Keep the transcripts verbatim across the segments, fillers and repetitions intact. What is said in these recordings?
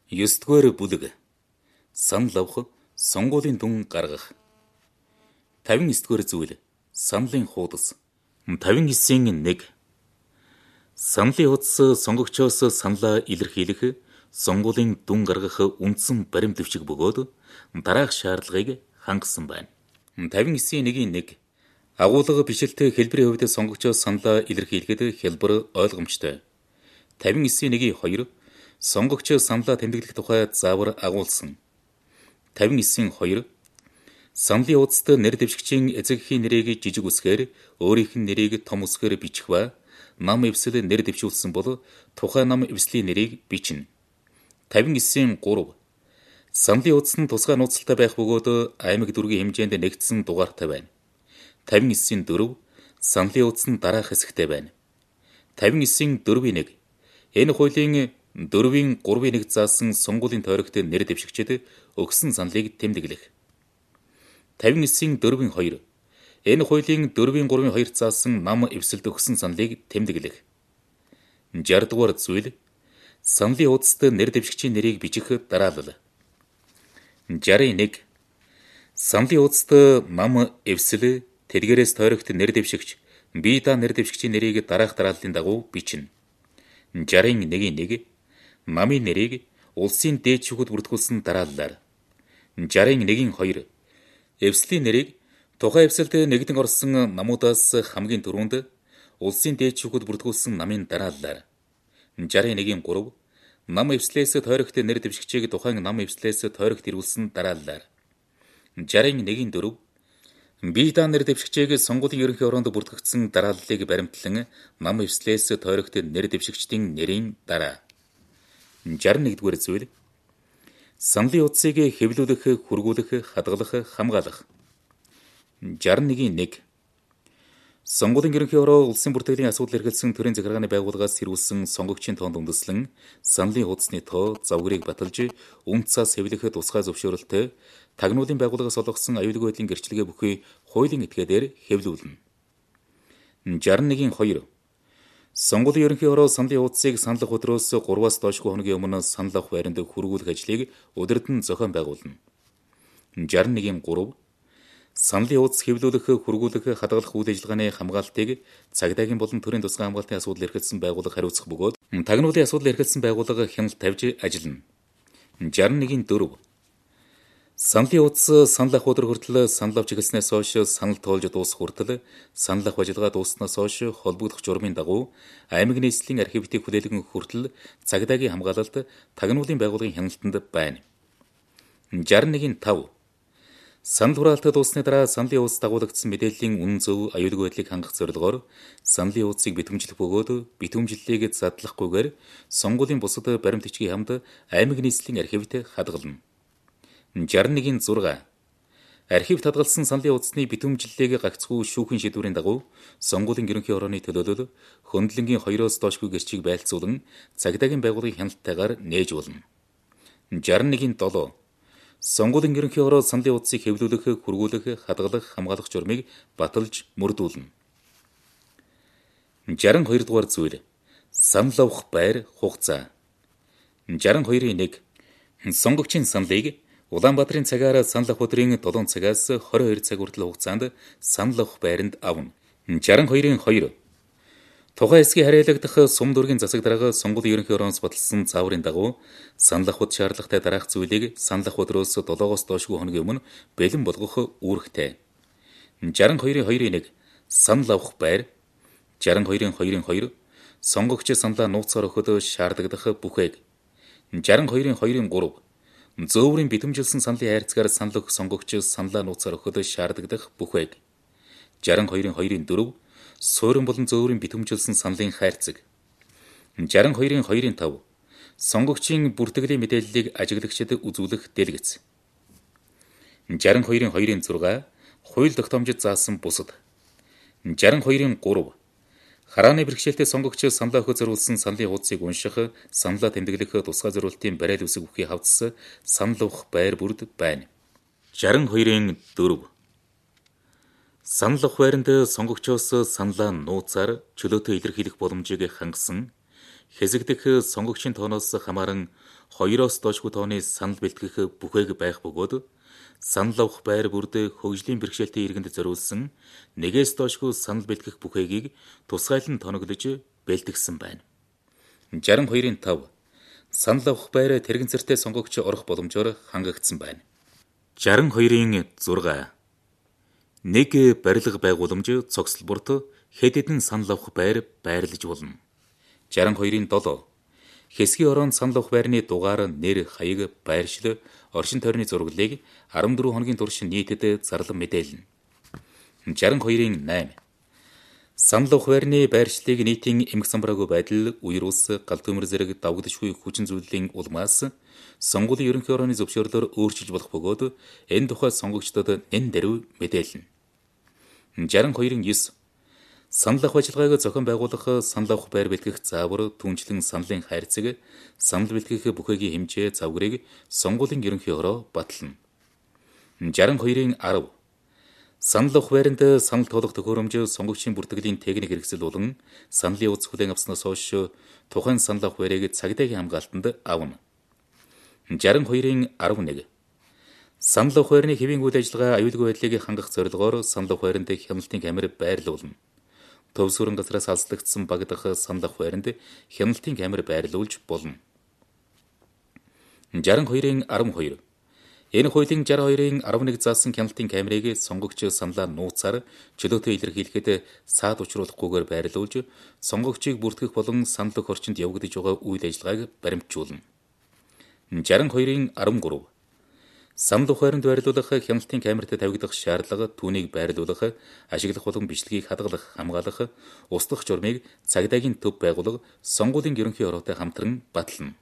ёсдугаар бүлэг санал авах сонгуулийн дүн гаргах. тавин эсдүгээр зүйл саналын хуудас. тавин эсийн нэг саналын хуудас сонгогчоос саналаа илэрхийлэх, сонгуулийн дүн гаргах үндсэн баримт дэвшиг бөгөөд дараах шаардлагыг хангасан байна. тавин эсийн нэгийн нэг агуулга бичлэлт хэлбэрийн хувьд сонгогчоос саналаа илэрхийлэхэд хэлбэр ойлгомжтой. тавин эсийн нэгийн хоёр сонгогч саналаа тэмдэглэх тухай заавар агуулсан. тавин эсийн хоёр саналын хуудасд нэр дэвшигчийн эцэгхийн нэрийг жижиг үсгээр, өөрийнх нь нэрийг том үсгээр бичих ба нам эвсэл нэр дэвшүүлсэн бол тухайн нам эвслийн нэрийг бичнэ. тавин эсийн гурав саналын хуудас нь тусгай нууцтай байх бөгөөд аймаг дүргийн хэмжээнд нэгдсэн дугаартай байна. тавин эсийн дөрөв саналын хуудас нь дараах хэсэгтэй байна. тавин эсийн дөрвийн нэг энэ хуулийн дөрвийн гурвын нэг заасан сонгуулийн тойрогт нэр дэвшигчид өгсөн саналыг тэмдэглэх. тавин эсийн дөрвийн хоёр энэ хуулийн дөрвийн гурвын хоёр заасан нам эвсэлд өгсөн саналыг тэмдэглэх. шейсдугаар дугаар зүйл саналын хуудасд нэр дэвшигчийн нэрийг бичих дараалал. шейсдугаар нэг саналын хуудасд нам эвсэл тэдгээрээс тойрогт нэр дэвшигч бие даа нэр дэвшигчийн нэрийг дараах дарааллын дагуу бичнэ. шейсдугаар нэг нэг намын нэрийг улсын дээд шүүхэд бүртгүүлсэн дарааллаар. шейсдугаар нэг хоёр эвслийн нэрийг тухайн эвсэлд нэгдэн орсон намуудаас хамгийн түрүүнд улсын дээд шүүхэд бүртгүүлсэн намын дарааллаар. шейсдугаар нэг гурав нам эвслээс тойрогт нэр дэвшигчийг тухайн нам эвслээс тойрогт ирүүлсэн дарааллаар. шейсдугаар нэг дөрөв бие даа нэр дэвшигчийг сонгуулийн ерөнхий ороонд бүртгэгдсэн дарааллыг баримтлан нам эвслээс тойрогт нэр дэвшигчдийн нэрийн дараа. шейсдугаар нэгдүгээр зүйл саналын хуудсыг хэвлүүлэх, хүргүүлэх, хадгалах, хамгаалах. шейсдугаар нэг сонгуулийн ерөнхий ороо улсын бүртгэлийн асуудал эрхэлсэн төрийн захиргааны байгууллагаас сэрүүлсэн сонгогчийн тоонд үндэслэн саналын хуудасны тоо, завгрыг баталж, үн цаас хэвлэх тусгай зөвшөөрөлтөй тагнуулын байгууллагаас олгосон аюулгүй байдлын гэрчлэгээ бүхий хуулийн этгээдээр хэвлүүлнэ. шейсдугаар нэг хоёр сонгуулийн ерөнхий ороо саналын хуудсыг саналх өдрөөс гурваас доошгүй хоногийн өмнө санал авах байранд хүргүүлэх ажлыг удирдан зохион байгуулна. шейсдугаар нэг гурав саналын хуудас хэвлүүлэх, хүргүүлэх, хадгалах үйл ажиллагааны хамгаалтыг цагдаагийн болон төрийн тусгай хамгаалтын асуудал эрхэлсэн байгууллага хариуцах бөгөөд тагнуулын асуудал эрхэлсэн байгууллага хяналт тавьж ажиллана. шейсдугаар нэг дөрөв саналын хуудас санал авах өдөр хүртэл санал авч эхэлснээс хойш санал тоолж дуусах хүртэл санал авах ажиллагаа дууснаас хойш холбогдох журмын дагуу аймаг нийслэлийн архивтыг хүлээлгэн өгөх хүртэл цагдаагийн хамгаалалт тагнуулын байгууллагын хяналтанд байна. шейсдугаар нэг тав санал хураалт дууссаны дараа саналын хуудас дагуулгдсан мэдээллийн үнэн зөв аюулгүй байдлыг хангах зорилгоор саналын хуудсыг битүүмжлэх бөгөөд битүүмжлэлийг задлахгүйгээр сонгуулийн бусад баримт бичгийн хамт аймаг нийслэлийн архивт хадгална. шейсдугаар нэг зураг архивт хадгалсан саналын хуудасны битүүмжлэлийг гагцхүү шүүхийн шийдвэрийн дагуу сонгуулийн ерөнхий орооны төлөөлөл хөндлөнгийн хоёроос доошгүй гэрчийг байлцуулан цагдаагийн байгууллагын хяналтайгаар нээж болно. шейсдугаар нэг долоо сонгуулийн ерөнхий ороо саналын хуудсыг хэвлүүлэх, хүргүүлэх, хадгалах, хамгаалах журмыг баталж мөрдүүлнэ. шейсдугаар хоёр дугаар зүйл санал авах байр, хугацаа. шейсдугаар нэг сонгогчийн саналыг Улаанбаатарын цагаар санал авах өдрийн долоон цагаас хорин хоёр цаг хүртэл хугацаанд санал авах байранд авна. шейсдугаар хоёр тухайн хэсгийн харьяалагдах сум дүүргийн засаг дарга сонгуулийн ерөнхий орооноос баталсан зааврын дагуу санал авахд шаардлагатай дараах зүйлийг санал авах өдрөөс долоогоос доошгүй хоногийн өмнө бэлэн болгох үүрэгтэй. шейсдугаар хоёр нэг санал авах байр. шейсдугаар хоёр сонгогч саналаа нууцаар өгөхөд шаардлагадах бүхээг. шейсдугаар хоёр гурав зөөврийн битэмжилсэн саналын хайрцгаар санал өгөх сонгогч саналаа нууцаар өгөхөд шаардлагадах бүхээг. шейсдугаар хоёр дөрөв суурин болон зөөврийн битэмжилсэн саналын хайрцаг. шейсдугаар хоёр тав сонгогчийн бүртгэлийн мэдээллийг ажиглагчид үзүүлэх дэлгэц. шейсдугаар хоёр зураг хууль тогтоомжид заасан бусад. шейсдугаар гурав харааны бэрхшээлтэй сонгогч саналаа өгөхөд зориулсан саналын хуудсыг унших, саналаа тэмдэглэх тусгай зориултын барайл үсэг бүхий хавцас санал авах байр бүрд байна. шейсдугаар дөрөв санал авах байранд сонгогчоос саналаа нууцаар чөлөөтэй илэрхийлэх боломжийг хангасан, хэзэгдэх сонгогчийн тооноос хамааран хоёроос доошгүй тооны санал бэлтгэх бүхээг байх бөгөөд санал авах байр бүрд хөгжлийн бэрхшээлтэй иргэнд зориулсан нэгээс доошгүй санал бэлтгэх бүхэгийг тусгайлан тоноглож бэлтгэсэн байна. шестьдесят two-ын five санал авах байр тэрэгцэртэй сонгогч орох боломжоор хангагдсан байна. шестьдесят two-ын six нэг барилга байгууламж цогцлборт хэд хэдэн санал авах байр байрлаж болно. шестьдесят two-ын seven хэсгийн ороонд санал авах байрны дугаар, нэр, хаяг, байршил, оршин тойрны зураглалыг fourteen хоногийн турш нийтэд зарлан мэдээлнэ. шестьдесят two-ын nine санал авах байрны байршлыг нийтийн эмх самбараагүй байдал, үер ус, гал төмөр зэрэг давгдшгүй хүчин зүйлийн улмаас сонгуулийн ерөнхий орооны зөвшөөрлөөр өөрчилж болох бөгөөд энэ тухай сонгогчдод нэн даруй мэдээлнэ. шестьдесят two-ын nine санал авах ажиллагааг зохион байгуулах, санал авах байр бэлтгэх заавар, түнчлэн саналын хайрцаг, санал бэлтгэх бүхэгийн хэмжээ, завгарыг сонгуулийн ерөнхий ороо батлана. шестьдесят two-ын ten санал авах байранд санал тоолох төхөөрөмж, сонгогчийн бүртгэлийн техник хэрэгсэл болон саналын утас хүлээн авснаас хойш тухайн санал авах байрыг цагдаагийн хамгаалтанд авна. шестьдесят two-ын eleven санал авах байрны хэвийн үйл ажиллагаа аюулгүй байдлыг хангах зорилгоор санал авах байранд хяналтын камер байрлуулна. Төв сүрэн газраас алслагдсан багдах санал авах байранд хяналтын камер байрлуулж болно. шестьдесят two-ын twelve энэ хуулийн шестьдесят two-ын eleven заасан хяналтын камерыг сонгогч саналаа нууцаар чөлөөтэй илэрхийлэхэд саад учруулахгүйгээр байрлуулж, сонгогчийг бүртгэх болон санал өгөх орчинд явагдаж байгаа үйл ажиллагааг баримтжуулна. шестьдесят two-ын thirteen санал авах байранд байрлуулах хяналтын камерт тавигдах шаардлага, түүнийг байрлуулах, ашиглах болон бичлэгийг хадгалах, хамгаалах, устгах журмыг цагдаагийн төв байгуулга сонгуулийн ерөнхий ороотой хамтран батлана.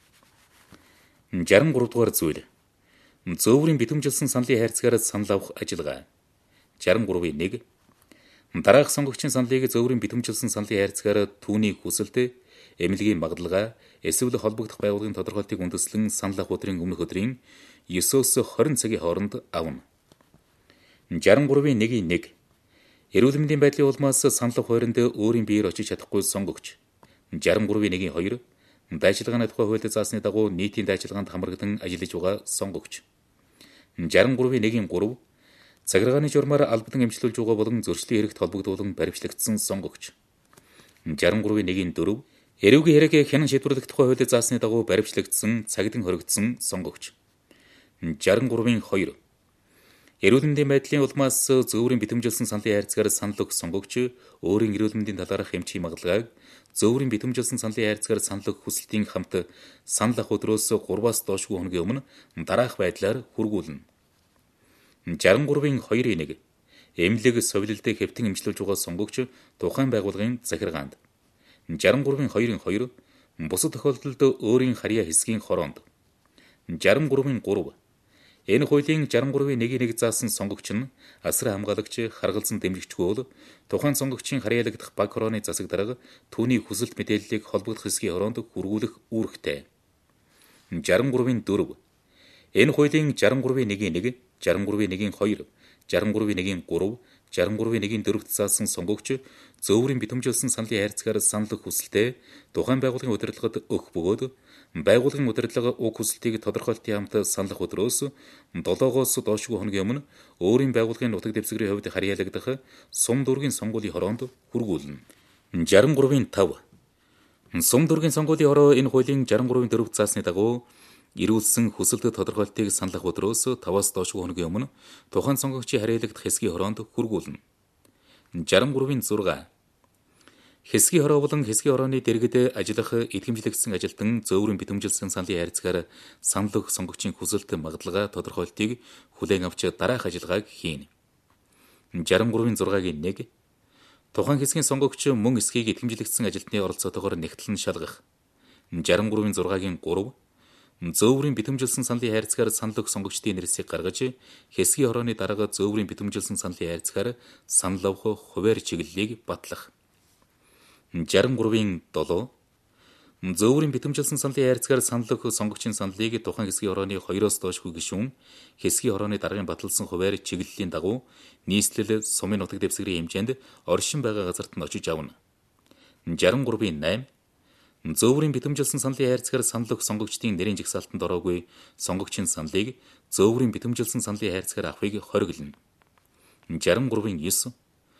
sixty-three дугаар зүйл. Зөөврийн битэмжилсэн саналын хайрцагаар санал авах ажиллагаа. sixty-three-ийн one дараах сонгогчийн саналыг зөөврийн битэмжилсэн саналын хайрцагаар түүний хүсэлт, эмнэлгийн магадлага, эсвэл холбогдох байгууллагын тодорхойлтыг үндэслэн санал авах өдрийн өмнөх өдрийн nine-өөс twenty цагийн хооронд авна. sixty-three-ийн one эрүүл мэндийн байдлын улмаас санал авах байранд өөрийн биеэр очиж чадахгүй сонгогч. sixty-three-ийн two дайчилгааны тухай хуулиар заасны дагуу нийтийн дайчилгаанд хамрагдан ажиллаж байгаа сонгогч. sixty-three-ийн three цагиргааны журмаар албадан эмчлүүлж байгаа болон зөрчлийн хэрэгт холбогдуулан баримтлагдсан сонгогч. sixty-three-ийн four эрүүгийн хэрэг хянан шийдвэрлэх тухай хуулиар заасны дагуу баримтлагдсан, цагдан хоригдсон сонгогч. sixty-three-ийн two эрүүл мэндийн байдлын улмаас зөөврийн битэмжилсэн саналын хайрцагаар санал өгөх сонгогч өөрийн эрүүл мэндийн талаарх эмчийн магадлagaаг зөөврийн битэмжилсэн саналын хайрцагаар санал өгөх хүсэлтийн хамт санал авах өдрөөс three-аас доошгүй хоногийн өмнө дараах байдлаар хүргүүлнэ. sixty-three-ийн two эмнэлэг, совилэлдээ хэвтэн эмчлүүлж байгаа сонгогч тухайн байгууллагын захиргаанд. sixty-three-ийн two бусад тохиолдолд өөрийн харьяа хэсгийн хороонд. sixty-three-ийн three энэ хуулийн sixty-three-ийн one заасан сонгогч нь асар хамгаалагч, харгалзан дэмжигчгүй бол тухайн сонгогчийн харьяалагдах баг хорооны засаг дарга түүний хүсэлт мэдээллийг холбогдох хэсгийн хороонд хүргүүлэх үүрэгтэй. sixty-three-ийн four энэ хуулийн sixty-three-ийн one, sixty-three-ийн two, sixty-three-ийн three, sixty-three-ийн four заасан сонгогч зөөврийн битэмжилсэн саналын хайрцагаар санал өгөх хүсэлтээ тухайн байгууллагын удирдлагад өгөх бөгөөд байгууллагын удирдлага уг хүсэлтийг тодорхойлтын хамт санал авах өдрөөс seven-оос доошгүй хоногийн өмнө өөрийн байгууллагын нутаг дэвсгэрийн хувьд харьяалагдах сум дүүргийн сонгуулийн хороонд хүргүүлнэ. sixty-three-ийн five сум дүүргийн сонгуулийн хороо энэ хуулийн sixty-three-ийн four заасны дагуу ирүүлсэн хүсэлт тодорхойлтыг санал авах өдрөөс five-аас доошгүй хоногийн өмнө тухайн сонгогчийн харьяалагдах хэсгийн хороонд хүргүүлнэ. sixty-three-ийн six хэсгийн хороо болон хэсгийн хорооны дэргэд ажиллах идэвхжлэгдсэн ажилтан зөөврийн битэмжилсэн саналын хайрцагаар санал өгөх сонгогчийн хүсэлт, магадлага, тодорхойлтыг хүлээн авч дараах ажиллагааг хийнэ. sixty-three-ийн six-ийн one тухайн хэсгийн сонгогч мөн эсхийг идэвхжлэгдсэн ажилтны оролцоотойгоор нэгтлэн шалгах. sixty-three-ийн six-ийн three зөөврийн битэмжилсэн саналын хайрцагаар санал өгөх сонгогчдын нэрсийг гаргаж хэсгийн хорооны дарга зөөврийн битэмжилсэн саналын хайрцагаар санал авах хуваар чиглэлийг батлах. sixty-three-ийн seven зөөврийн битэмжилсэн саналын хайрцагаар санал өгөх сонгогчийн саналыг тухайн хэсгийн хорооны two-оос доошгүй гишүүн хэсгийн хорооны даргын баталсан хуваар чиглэлийн дагуу нийслэл сумын нутаг дэвсгэрийн хэмжээнд оршин байгаа газарт нь очиж авна. sixty-three-ийн nine Зөөврийн битэмжилсэн саналын хайрцагаар санал өгөх сонгогчдын нэрийн жагсаалтанд ороогүй сонгогчийн саналыг зөөврийн битэмжилсэн саналын хайрцагаар авахыг хориглоно. шестьдесят три девять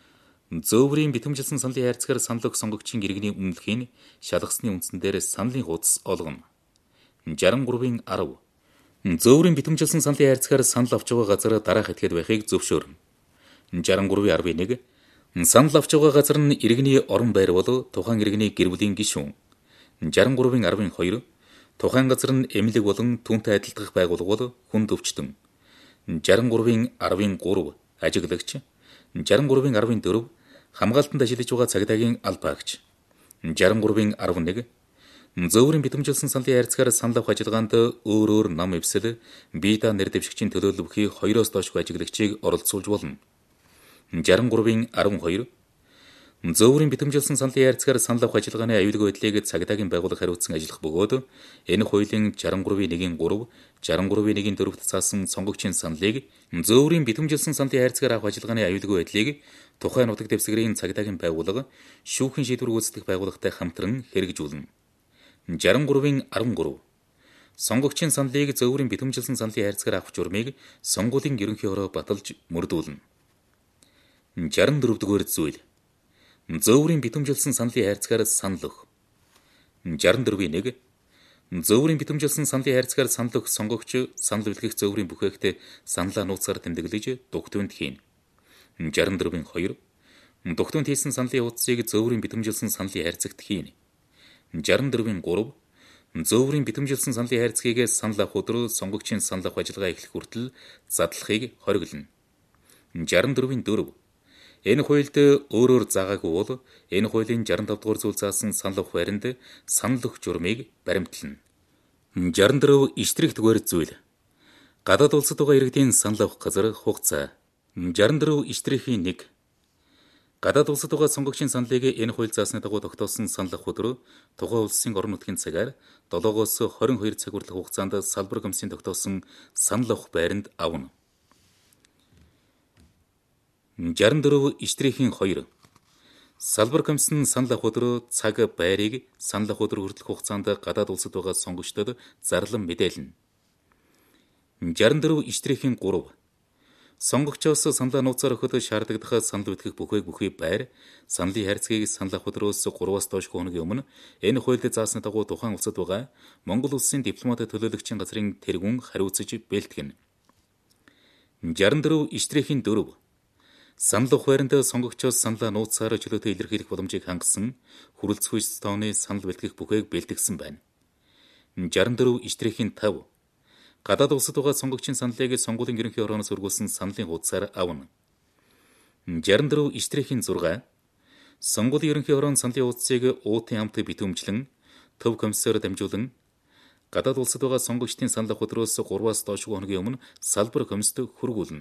Зөөврийн битэмжилсэн саналын хайрцагаар санал өгөх сонгогчийн иргэний үнэлгээг шалгасны үндсэн дээр саналын хуудас олгоно. шестьдесят три десять Зөөврийн битэмжилсэн саналын хайрцагаар санал авч байгаа газар дараах этгээд байхыг зөвшөөрнө. шестьдесят три одиннадцать Санал авч байгаа газар нь иргэний орон байр бол тухайн иргэний гэр бүлийн гишүүн. шестьдесят три twelve Тухайн газар нь эмнэлэг болон түүнтэй адилдах байгууллага бол хүнд өвчтөн. шестьдесят три thirteen Ажиглагч. шестьдесят три14Хамгаалтанд ажиллаж байгаа цагдаагийн албаагч. шестьдесят три eleven Зөөврийн битэмжилсэн саналын хайрцагаар санал авах ажиллагаанд өөр өөр нам эвсэл бие даа нэр дэвшигчийн төлөөлөвхий хоёроос доошгүй ажиглагчийг оролцуулж болно. шестьдесят три twelve Зөөврийн битэмжилсэн саналын хайрцагаар санал авах ажиллагааны аюулгүй байдлыг цагдаагийн байгууллага хариуцсан ажиллах бөгөөд энэ хуулийн шестьдесят три one three, шестьдесят три one four-т заасан сонгогчийн саналыг зөөврийн битэмжилсэн саналын хайрцагаар авах ажиллагааны аюулгүй байдлыг тухайн нутаг дэвсгэрийн цагдаагийн байгууллага шүүхийн шийдвэр гүйцэтгэх байгууллагатай хамтран хэрэгжүүлнэ. шестьдесят три thirteen Сонгогчийн саналыг зөөврийн битэмжилсэн саналын хайрцагаар авах журмыг сонгуулийн ерөнхий хороо баталж мөрдүүлнэ. шестьдесят four дугаар зүйл Зөөврийн битэмжилсэн саналын хайрцагаар санал өгөх. шестьдесят four one Зөөврийн битэмжилсэн саналын хайрцагаар санал өгөх сонгогч санал бэлгэх зөөврийн бүхээгт саналаа нууцаар тэмдэглэж дугтуйнд хийнэ. шестьдесят four two Дугтуйнд хийсэн саналын хуудсыг зөөврийн битэмжилсэн саналын хайрцагт хийнэ. шестьдесят four three Зөөврийн битэмжилсэн саналын хайрцгийг санал авах өдөр сонгогчийн санал авах ажиллагаа эхлэх хүртэл задлахыг хориглоно. шестьдесят four four Энэ хуульд өөрөөр заагаагүй бол энэ хуулийн шестьдесят five дугаар зүйл заасан санал авах байранд санал өгөх журмыг баримтлана. шестьдесят four иштрих дугаар зүйл гадаад улсад байгаа иргэдийн санал авах газар хугацаа. шестьдесят four иштрихийн one Гадаад улсад байгаа сонгогчийн саналыг энэ хууль заасны дагуу тогтоосон санал авах өдөр тухайн улсын орон нутгийн цагаар seven-оос twenty-two цаг хүртэлх хугацаанд салбар комиссийн тогтоосон санал авах байранд авна. шестьдесят four иштрихийн two Салбар комисс нь санал авах өдөр цаг байрыг санал авах өдөр хүртэлх хугацаанд гадаад улсад байгаа сонгогчдод зарлан мэдээлнэ. шестьдесят four иштрихийн three Сонгогчоос саналаа нууцаар өгөхөд шаардлагадах санал бүтгэх бүхээг бүхий байр саналын хайрцгийг санал авах өдрөөс three-аас доош хоногийн өмнө энэ хуульд заасны дагуу тухайн улсад байгаа Монгол улсын дипломат төлөөлөгчийн газрын тэргүүн хариуцаж бэлтгэнэ. шестьдесят four иштрихийн four Санал авах байранд сонгогчоос саналаа нууцаар чөлөөтэй илэрхийлэх боломжийг хангасан хүрэлцгүй тооны санал бэлтгэх бүхээг бэлтгэсэн байна. шестьдесят four иштрихийн five Гадаад улсад байгаа сонгогчийн саналыг сонгуулийн ерөнхий хорооноос өргүүлсэн саналын хуудасаар авна. шестьдесят four иштрихийн six Сонгуулийн ерөнхий хорооны саналын хуудсыг уутын хамт битүүмжлэн төв комиссаар дамжуулан гадаад улсад байгаа сонгогчдын санал авах өдрөөс three-аас доошгүй хоногийн өмнө салбар комиссд хүргүүлнэ.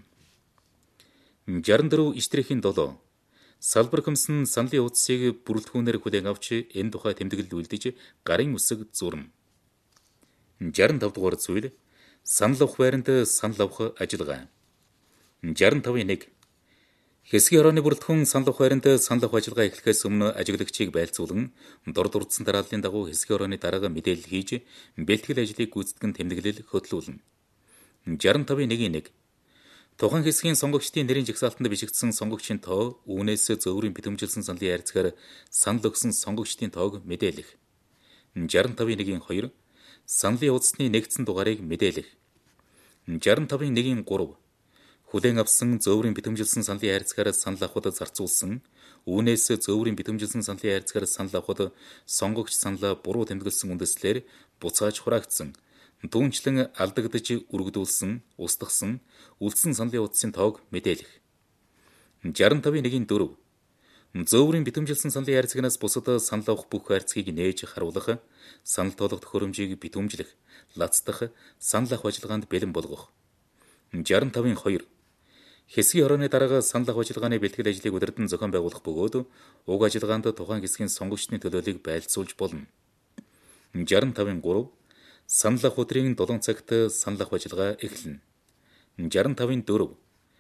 шестьдесят four иштрихийн seven Салбар комисс нь саналын хуудсыг бүрэлдэхүүнээр хүлээн авч энэ тухай тэмдэглэл үйлдэж гарын үсэг зурна. шестьдесят five дугаар зүйл Санал авах байранд санал авах ажиллагаа. шестьдесят five one Хэсгийн хорооны бүрэлдэхүүн санал авах байранд санал авах ажиллагаа эхлэхээс өмнө ажиглагчийг байлцуулан дор дурдсан дарааллын дагуу хэсгийн хорооны дараагаар мэдээлэл хийж бэлтгэл ажлыг гүйцэтгэн тэмдэглэл хөтлүүлнэ. шестьдесят five one Тухайн хэсгийн сонгогчдын нэрийн жагсаалтанд бичигдсэн сонгогчийн тоо үүнээс зөөврийн битэмжилсэн саналын хайрцагаар санал өгсөн сонгогчдын тоог мэдээлэх. шестьдесят five one two Саналын хуудасны нэгдсэн дугаарыг мэдээлэх. шестьдесят five one three Хүлээн авсан зөөврийн битэмжилсэн саналын хайрцагаар санал авахд зарцуулсан үүнээс зөөврийн битэмжилсэн саналын хайрцагаар санал авахд сонгогч саналаа буруу тэмдэглэсэн үндэслэлээр буцааж хураагдсан дүүнчлэн алдагдаж үргэлдүүлсэн устгасан үлдсэн саналын хуудсын тоог мэдээлэх. шестьдесят five one four Зөөврийн битэмжилсэн саналын хайрцагнаас бусад санал авах бүх хайрцгийг нээж харуулах, санал тоолох төхөөрөмжийг битүүмжлэх, лацдах, санал авах ажиллагаанд бэлэн болгох. шестьдесят five one two Хэсгийн хорооны дараагаар санал авах ажиллагааны бэлтгэл ажлыг удирдан зохион байгуулах бөгөөд уг ажиллагаанд тухайн хэсгийн сонгогчдын төлөөллийг байлцуулж болно. шестьдесят five one three Санал авах өдрийн seven цагт санал авах ажиллагаа эхэлнэ. шестьдесят five one four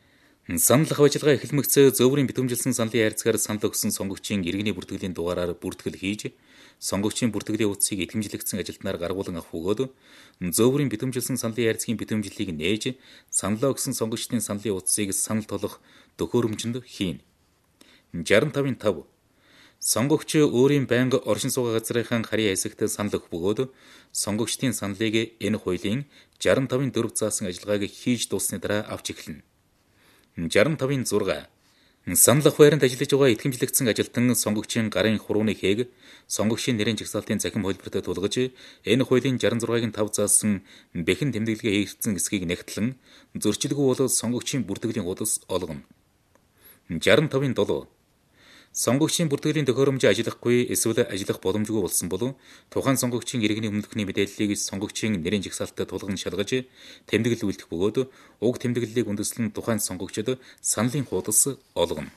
Санал ах ажиллагаа эхлэмэгцээ зөвөрийн битүүмжилсэн саналын хайрцагаар санал өгсөн сонгогчийн иргэний бүртгэлийн дугаараар бүртгэл хийж, сонгогчийн бүртгэлийн утсыг итгэмжлэгдсэн ажилтнаар гаргуулan авах бөгөөд зөвөрийн битүүмжилсэн саналын хайрцагын битүүмжлэлийг нээж, саналаа өгсөн сонгогчдын саналын утсыг санал толгох төхөөрөмжөнд хийн. шестьдесят пять пять Сонгогч өөрийн байнга оршин суугаа газрынхаа харийн хэсэгт санал өгөх бөгөөд сонгогчдын саналыг энэ хуулийн шестьдесят пять дөрөв заасан ажиллагааг хийж дууссаны дараа авч эхэлнэ. шестьдесят пять шесть Санал ах байранд ажиллаж байгаа итгэмжлэгдсэн ажилтан сонгогчийн гарын хурууны хээг сонгогчийн нэрийн жагсаалтын захим хөлбөртөд тулгаж энэ хуулийн шестьдесят шесть пять заасан бэхэн тэмдэглэгээ хийгдсэн эсхийг нэгтлэн зөрчилгүй бол сонгогчийн бүртгэлийн хуудас олгоно. шестьдесят пять семь Сонгогчийн бүртгэлийн төхөөрөмж ажиллахгүй эсвэл ажиллах боломжгүй болсон бол тухайн сонгогчийн иргэний өмнөхний мэдээллийг сонгогчийн нэрийн жагсаалтад тулган шалгаж тэмдэглэл үйлдэх бөгөөд уг тэмдэглэлийг үндэслэн тухайн сонгогчид саналын хуудас олгоно.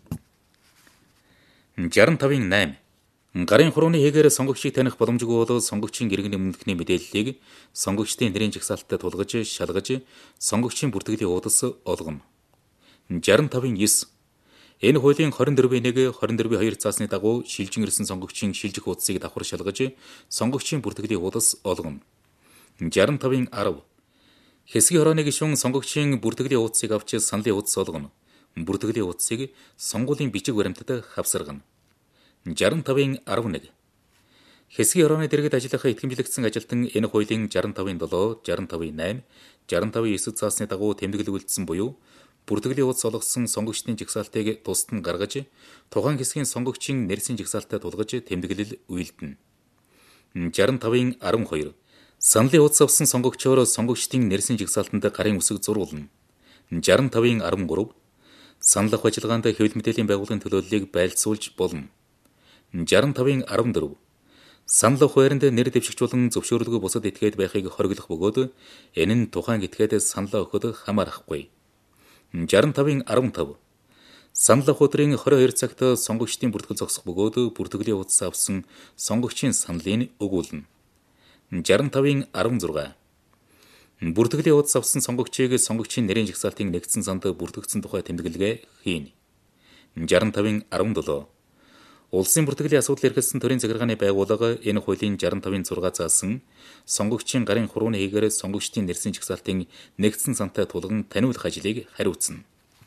шестьдесят пять восемь Гарын хурууны хэгээр сонгогчийг таних боломжгүй бол сонгогчийн иргэний өмнөхний мэдээллийг сонгогчдын нэрийн жагсаалтад тулгаж шалгаж сонгогчийн бүртгэлийн хуудас олгоно. шестьдесят пять девять Энэ хуулийн двадцать четыре нэг двадцать четыре хоёр заасны дагуу шилжин ирсэн сонгогчийн шилжих хуудсыг давхар шалгаж сонгогчийн бүртгэлийн хуудас олгоно. шестьдесят пять десять Хэсгийн хорооны гишүүн сонгогчийн бүртгэлийн хуудсыг авч саналын хуудас олгоно. Бүртгэлийн хуудсыг сонгуулийн бичиг баримтад хавсаргана. шестьдесят пять eleven Хэсгийн хорооны дэргэд ажиллах итгэмжлэгдсэн ажилтан энэ хуулийн шестьдесят пять seven, шестьдесят пять eight, шестьдесят пять nine заасны дагуу тэмдэглэл үйлдсэн буюу бүртгэлийн хуудас олгосон сонгогчдын жагсаалтыг тусад нь гаргаж, тухайн хэсгийн сонгогчийн нэрсийн жагсаалтад тулгаж тэмдэглэл үйлдэнэ. шестьдесят пять twelve Саналын хуудас авсан сонгогчоор сонгогчдын нэрсийн жагсаалтанд гарын үсэг зурулна. шестьдесят пять thirteen Санал ах ажиллагаанд хэвлэл мэдээллийн байгууллагын төлөөллийг байлцуулж болно. шестьдесят пять fourteen Санал ах байранд нэр дэвшигч болон зөвшөөрөлгүй бусад этгээд байхыг хориглох бөгөөд энэ нь тухайн этгээд саналаа өгөхөд хамаарахгүй. шестьдесят пять fifteen Санал ах өдрийн двадцать two цагт сонгогчдын бүртгэл зогсох бөгөөд бүртгэлийн хуудас авсан сонгогчийн саналыг өгүүлнэ. шестьдесят пять sixteen Бүртгэлийн хуудас авсан сонгогчийг сонгогчийн нэрийн жагсаалтын нэгдсэн санд бүртгэгдсэн тухай тэмдэглэгээ хийнэ. шестьдесят пять seventeen Улсын бүртгэлийн асуудал эрхэлсэн төрийн захиргааны байгууллага энэ хуулийн шестьдесят пять six заасан сонгогчийн гарын хурууны хэгээр сонгогчдын нэрсийн жагсаалтын нэгдсэн сантай тулган таниулах ажлыг хариуцна.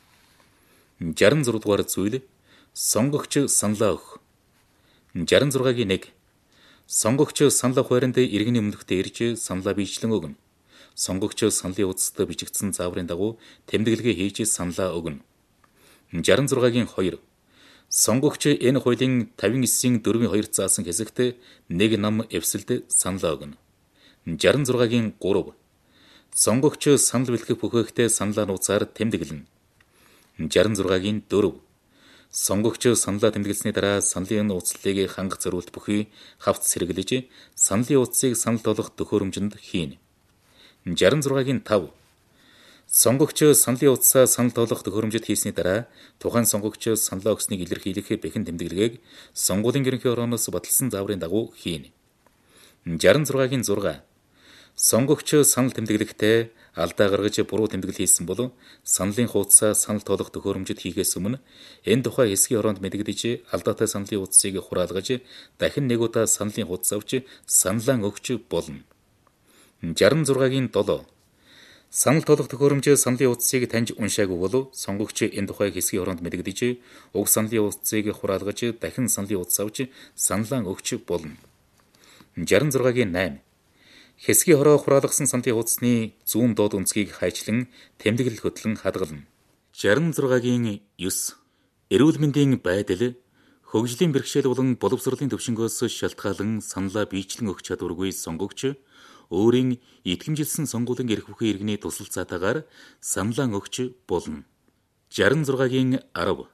шестьдесят six дугаар зүйл сонгогч саналаа өгөх. шестьдесят six one Сонгогч санал ах байранд иргэний өмнөхдөө ирж саналаа биечлэн өгнө. Сонгогч саналын хуудасд бичигдсэн зааврын дагуу тэмдэглэгээ хийж саналаа өгнө. шестьдесят six two Сонгогч энэ хуулийн fifty-nine four two заасан хэсэгт нэг нам эвсэлд саналаа өгнө. шестьдесят six three Сонгогч санал бэлтгэх бүхээгтээ саналаа нууцаар тэмдэглэнэ. шестьдесят six four Сонгогч саналаа тэмдэглэсний дараа саналын нууцлалыг хангах зориулт бүхий хавц сэргэлж саналын утсыг санал толгох төхөөрөмжөнд хийнэ. шестьдесят six five Сонгогч саналын утсаа санал толгох төхөөрөмжөд хийсний дараа тухайн сонгогч саналаа өгсныг илэрхийлэх бэхэн тэмдэглэгийг сонгуулийн ерөнхий орооноос баталсан зааврын дагуу хийнэ. шестьдесят six six Сонгогч санал тэмдэглэхдээ алдаа гаргаж буруу тэмдэглэл хийсэн бол саналын хуудасаа санал толгох төхөөрөмжөд хийхээс өмнө энэ тухай хэсгийн ороонд мэдэгдэж алдаатай саналын хуудсыг хураалгаж дахин нэг удаа саналын хуудас авч саналаа өгч болно. шестьдесят six seven Санал толгох төхөөрөмж саналын хуудсыг таньж уншаагүй бол сонгогч энэ тухай хэсгийн ороонд мэдэгдэж уг саналын хуудсыг хураалгаж дахин саналын хуудас авч саналаа өгч болно. шестьдесят six eight Хэсгийн хороо хураалгасан саналын хуудасны зүүн доод өнцгийг хайчлан тэмдэглэл хөтлөн хадгална. шестьдесят six nine Эрүүл мэндийн байдал, хөгжлийн бэрхшээл болон боловсролын төвшнгөөс шалтгаалan саналаа биечлэн өгч чадваргүй сонгогч өөрийн итгэмжилсэн сонгуулийн эрх бүхий иргэний тусалцаатаагаар саналаа өгч болно. шестьдесят six ten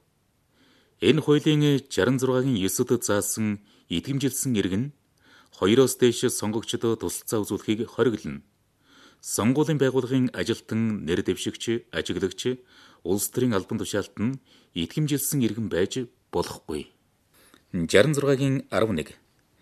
Энэ хуулийн шестьдесят six nine-д заасан итгэмжилсэн иргэн хоёроос дээш сонгогчдод тусалцаа үзүүлэхийг хориглоно. Сонгуулийн байгууллагын ажилтан, нэр дэвшигч, ажиглагч, улс төрийн албан тушаалт нь итгэмжилсэн иргэн байж болохгүй. шестьдесят six eleven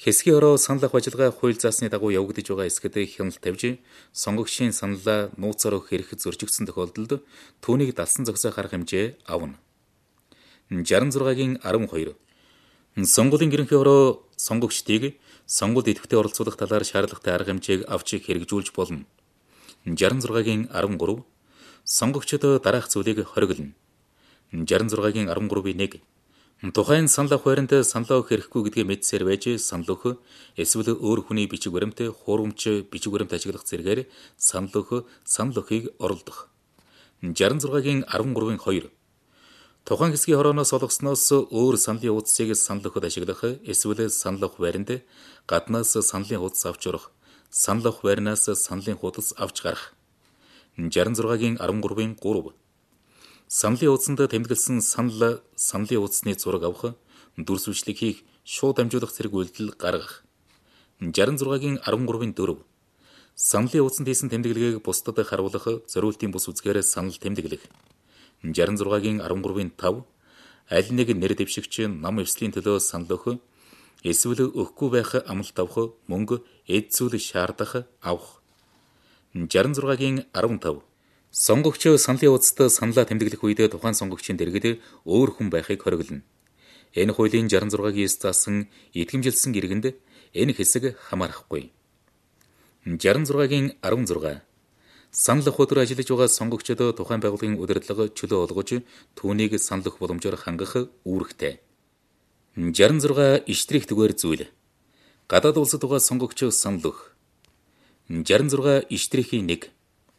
Хэсгийн ороо санал авах ажиллагаа хууль заасны дагуу явагдаж байгаа эсгэд хяналт тавьж, сонгогчийн саналаа нууцаар өгөх эрх зөрчигдсөн тохиолдолд түүнийг далсан зогсоох арга хэмжээ авна. шестьдесят шестийн арван хоёр. Сонгуулийн ерөнхий ороо сонгогчдыг сонгуульд идэвхтэй оролцуулах талаар шаардлагатай арга хэмжээг авч хэрэгжүүлж болно. шестьдесят шестийн арван гурав. Сонгогчид дараах зүйлийг хориглоно. шестьдесят шестийн арван гурвын нэг. Тухайн санал авах байранд санал авах хэрэггүй гэдгээ мэдсээр байж санал өгөх эсвэл өөр хүний бичиг баримт, хуурамч бичиг баримт ажиглах зэргээр санал өгөх, санал өгөхийг оролдох. шестьдесят шестийн арван гурвын хоёр. Тухайн хэсгийн хорооноос олгосноос өөр саналын хуудсыг санал өгөхөд ашиглах эсвэл санал авах байранд гаднаас саналын хуудас авч орох, санал авах байрнаас саналын хуудас авч гарах. шестьдесят шестийн арван гурвын гурав. Саналын хуудсанд тэмдэглэсэн санал, саналын хуудасны зураг авах, дүрсвэчлэг хийх, шууд дамжуулах зэрэг үйлдэл гаргах. шестьдесят шестийн арван гурвын дөрв. Саналын хуудсанд хийсэн тэмдэглэгийг бусдад харуулах, зориултын бус үзгээр санал тэмдэглэх. шестьдесят шестийн арван гурвын тав. Аль нэг нэр дэвшигч нам эвслийн төлөө санал өгөх, эсвэл өгөхгүй байх амлалт авах, мөнгө, эд зүйл шаардах, авах. шестьдесят шестийн арван тав. Сонгогч саналын хуудасд саналаа тэмдэглэх үед тухайн сонгогчийн дэргэд өөр хүн байхыг хориглоно. Энэ хуулийн шестьдесят шестийн эс заасан итгэмжилсэн иргэнд энэ хэсэг хамаарахгүй. шестьдесят шестийн арван зургаан. Санал авах өдөр ажиллаж байгаа сонгогчид тухайн байгууллагын удирдлага чөлөө олгож түүнийг санал өгөх боломжоор хангах үүрэгтэй. шестьдесят шесть иштрих түгээр зүйл. Гадаад улсад байгаа сонгогч санал өгөх. шестьдесят шесть иштрихийн нэг.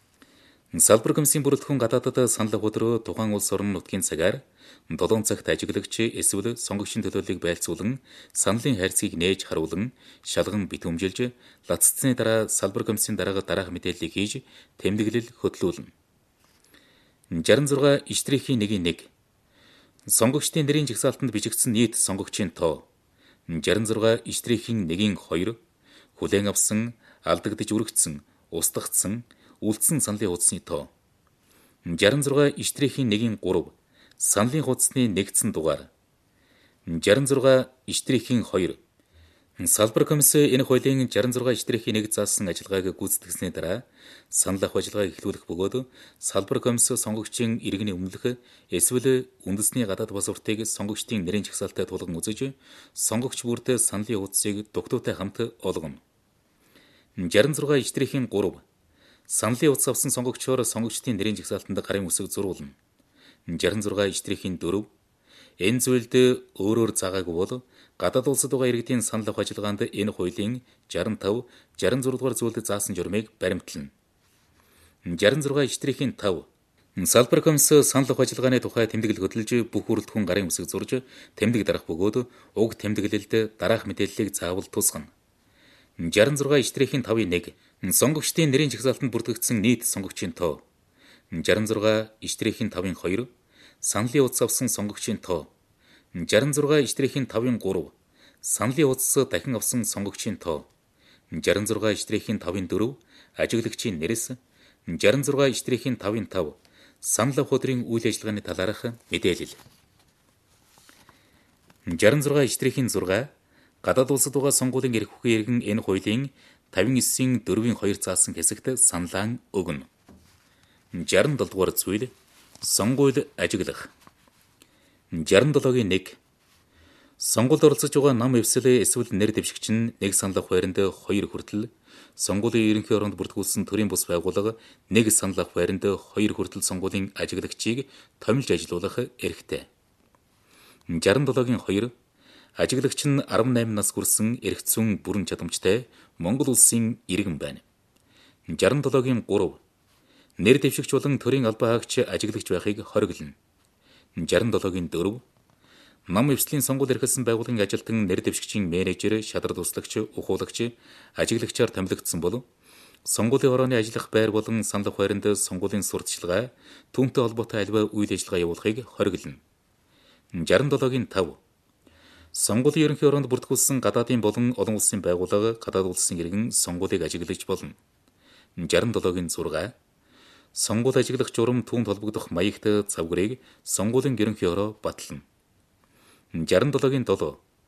Салбар комиссийн бүрэлдэхүүн гадаадад санал авах өдрөө тухайн улс орон нутгийн цагаар долоон цагт ажиглагч эсвэл сонгогчийн төлөөллийг байлцуулан саналын хайрцгийг нээж харуулан шалган битүүмжилж лаццсны дараа салбар комиссийн дараагаар дараах мэдээллийг хийж тэмдэглэл хөтлүүлнэ. шестьдесят шесть иштрихийн нэгin нэг. Сонгогчдын нэрийн жагсаалтанд бичигдсэн нийт сонгогчийн тоо. шестьдесят шесть иштрихийн нэгin хоёр. Хүлээн авсан, алдагдж үрэгдсэн, устгагдсан, үлдсэн саналын хуудасны тоо. шестьдесят шесть иштрихийн нэгin гурав. Саналын хуудасны нэгдсэн дугаар. шестьдесят шесть иштрихийн хоёр. Салбар комисс энэ хуулийн шестьдесят шесть иштрихийн нэг заасан ажиллагааг гүйцэтгэсний дараа санал авах ажиллагааг эхлүүлэх бөгөөд салбар комисс сонгогчийн иргэний өмнөх эсвэл үндэсний гадаад паспортыг сонгогчдын нэрийн жагсаалттай тулган үзэж сонгогч бүрд саналын хуудсыг дугтуйтай хамт олгоно. шестьдесят шесть иштрихийн гурав. Саналын хуудас авсан сонгогчоор сонгогчдын нэрийн жагсаалтанд гарын үсэг зурулна. шестьдесят шесть иштрихийн дөрв. Энэ зүйлд өөрөөр заагаагүй бол гадаад улсад байгаа иргэдийн санал авах ажиллагаанд энэ хуулийн шестьдесят пять, шестьдесят шесть дугаар зүйлд заасан журмыг баримтлана. шестьдесят шесть иштрихийн пять. Салбар комисс санал авах ажиллагааны тухай тэмдэглэл хөтлөж бүх бүрэлдэхүүн гарын үсэг зурж тэмдэг дарах бөгөөд уг тэмдэглэлд дараах мэдээллийг заавал тусгана. шестьдесят шесть иштрихийн пятын нэг. Сонгогчдын нэрийн жагсаалтанд бүртгэгдсэн нийт сонгогчийн тоо. шестьдесят шесть иштрихийн пятын хоёр. Саналын хуудас авсан сонгогчийн тоо. шестьдесят шесть иштрихийн пятын гурав. Саналын хуудас дахин авсан сонгогчийн тоо. шестьдесят шесть иштрихийн пятын дөрв. Ажиглагчийн нэрэс. шестьдесят шесть иштрихийн пятын пять. Санал авах өдрийн үйл ажиллагааны талаарх мэдээлэл. шестьдесят шесть иштрихийн шесть. Гадаад улсад байгаа сонгуулийн эрх бүхий иргэн энэ хуулийн пятьдесят дөрвийн хоёр заасан хэсэгт саналаа өгнө. шестьдесят семь дугаар зүйл. Сонгуульд ажиглах. шестьдесят семийн нэг. Сонгуульд оролцож байгаа нам эвсэл эсвэл нэр дэвшигч нь нэг санал авах байранд хоёр хүртэл, сонгуулийн ерөнхий оронд бүртгүүлсэн төрийн бус байгууллага нэг санал авах байранд хоёр хүртэл сонгуулийн ажиглагчийг томилж ажилуулах эрхтэй. шестьдесят семийн хоёр. Ажиглагч нь арван найман нас хүрсэн эрх зүйн бүрэн чадамжтай Монгол улсын иргэн байна. шестьдесят семийн гурав. Нэр дэвшигч болон төрийн албан хаагч ажиглагч байхыг хориглоно. шестьдесят семийн дөрв. Нам эвслийн сонгуул эрхэлсэн байгууллагын ажилтан нэр дэвшигчийн менежер, шадар туслагч, ухуулагч, ажиглагчаар томилогдсон бол сонгуулийн орооны ажиллах байр болон санал авах байранд сонгуулийн сурталчилгаа, түүнтэй холбоотой альва үйл ажиллагаа явуулахыг хориглоно. шестьдесят семийн пять. Сонгуулийн ерөнхий ороонд бүртгүүлсэн гадаадын болон олон улсын байгууллага гадаад улсын иргэн сонгуулийг ажиглаж болно. шестьдесят семийн шесть. Сонгуул ажиглах журам түүнд холбогдох маягт завгрыг сонгуулийн ерөнхий ороо батлана. шестьдесят семийн семь.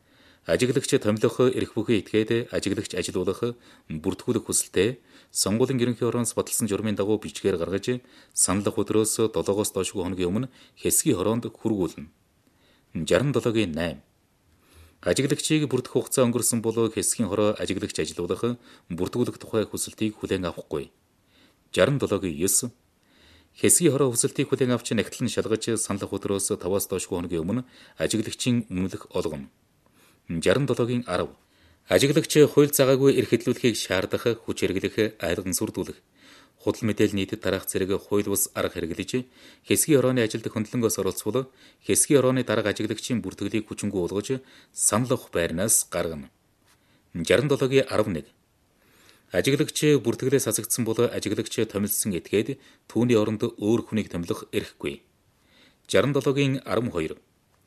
Ажиглагч томилох эрх бүхий этгээд ажиглагч ажилуулах, бүртгүүлэх хүсэлтэй сонгуулийн ерөнхий хорооноос баталсан журмын дагуу бичгээр гаргаж саналх өдрөөс долоогоос доошгүй хоногийн өмнө хэсгийн хороонд хүргүүлнэ. шестьдесят seven-ийн eight. Ажиглагчийг бүрдэх хугацаа өнгөрсөн бол хэсгийн хороо ажиглагч ажилуулах, бүртгүүлэх тухай хүсэлтийг хүлээн авахгүй. шестьдесят seven-ийн nine. Хэсгийн хороо хүсэлтийг хүлээн авч нягтлан шалгаж саналх өдрөөс five-аас доошгүй хоногийн өмнө ажиглагчийн үнэлэх олгоно. шестьдесят seven-ийн ten. Ажиглагч хууль цагаагүй эрх хөдлөлтийг шаардах, хүч хэрэглэх, айлган сүрдүүлэх, худал мэдээлэл нийтэд тараах зэрэг хууль бус арга хэрэглэж хэсгийн хорооны ажилд хөндлөнгөөс оролцвол хэсгийн хорооны дарга ажиглагчийн бүртгэлийг хүчингү болгож санал авах байрнаас гаргана. шестьдесят seven-ийн eleven. Ажиглагч бүртгэлээс хасагдсан бол ажиглагч томилсон этгээд түүний оронд өөр хүнийг томилох эрхгүй. шестьдесят seven-ийн twelve.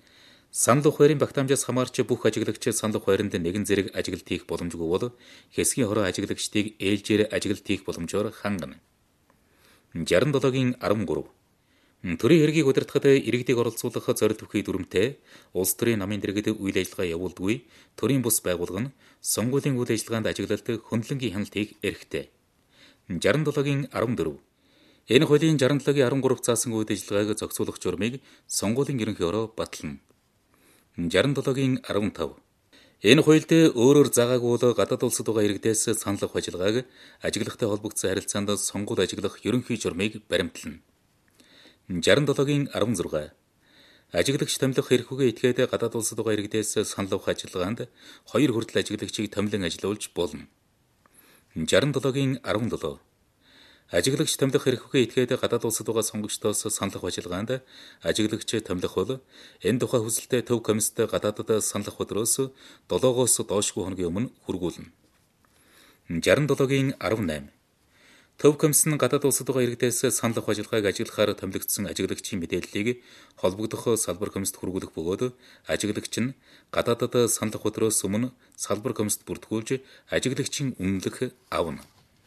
Санал авах байрын багтаамжаас хамаарч бүх ажиглагч санал авах байранд нэгэн зэрэг ажиглалт хийх боломжгүй бол хэсгийн хороо ажиглагчдыг ээлжээр ажиглалт хийх боломжоор хангана. шестьдесят seven-ийн thirteen. Төрийн хэргийг удирдахад иргэдийг оролцуулах зорилт бүхий дүрмтэй улс төрийн намын дэргэд үйл ажиллагаа явуулдаггүй төрийн бус байгууллага нь сонгуулийн үйл ажиллагаанд ажиглалт хөндлөнгийн хяналт хийх эрхтэй. шестьдесят seven-ийн fourteen. Энэ хуулийн sixty-seven-ийн thirteen заасан үйл ажиллагааг зохицуулах журмыг сонгуулийн ерөнхий хороо батална. шестьдесят seven-ийн fifteen. Энэ хуульд өөрөөр заагаагүй бол гадаад улсад байгаа иргэдээс санал авах ажиллагааг ажиглагтай холбогдсон харилцаанд сонгуул ажиглах ерөнхий журмыг баримтлана. шестьдесят seven-ийн sixteen. Ажиглагч томилох эрх бүхий этгээд гадаад улсад байгаа иргэдээс санал авах ажиллагаанд хоёр хүртэл ажиглагчийг томилон ажилуулж болно. шестьдесят seven-ийн seventeen. Ажиглагч томилох эрх бүхий этгээд гадаад улсад байгаа сонгогчдоос санал авах ажиллагаанд ажиглагч томилох бол энэ тухай хүсэлтэд төв комиссд гадаадад санал авах өдрөөс долоогоос доошгүй хоногийн өмнө хүргүүлнэ. шестьдесят seven-ийн eighteen. Төв комисс нь гадаад улсад байгаа иргэдээс санал авах ажиллагааг ажиглахаар томилогдсон ажиглагчийн мэдээллийг холбогдох салбар комиссд хүргүүлэх бөгөөд ажиглагч нь гадаадад санал авах өдрөөс өмнө салбар комиссд бүртгүүлж ажиглагчийн үнэлэх авна.